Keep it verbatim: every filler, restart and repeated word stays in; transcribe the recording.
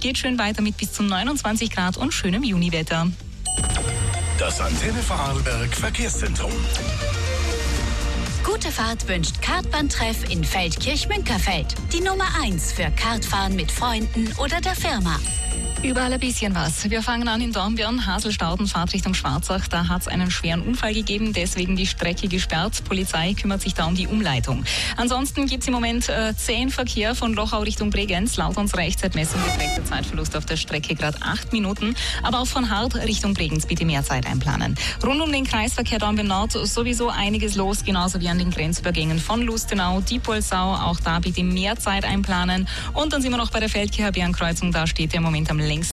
geht schön weiter mit bis zu neunundzwanzig Grad und schönem Juniwetter. Das Antenne Vorarlberg Verkehrszentrum. Gute Fahrt wünscht Kartbahntreff in Feldkirch-Münkerfeld. Die Nummer eins für Kartfahren mit Freunden oder der Firma. Überall ein bisschen was. Wir fangen an in Dornbirn, Haselstauden, Fahrt Richtung Schwarzach. Da hat es einen schweren Unfall gegeben, deswegen die Strecke gesperrt. Polizei kümmert sich da um die Umleitung. Ansonsten gibt es im Moment äh, zehn Verkehr von Lochau Richtung Bregenz. Laut unserer Echtzeitmessung beträgt der Zeitverlust auf der Strecke gerade acht Minuten. Aber auch von Hart Richtung Bregenz bitte mehr Zeit einplanen. Rund um den Kreisverkehr Dornbirn Nord sowieso einiges los, genauso wie an den Grenzübergängen von Lustenau, Diepolsau. Auch da bitte mehr Zeit einplanen. Und dann sind wir noch bei der Feldkircher Bärenkreuzung. Da steht der Moment am längsten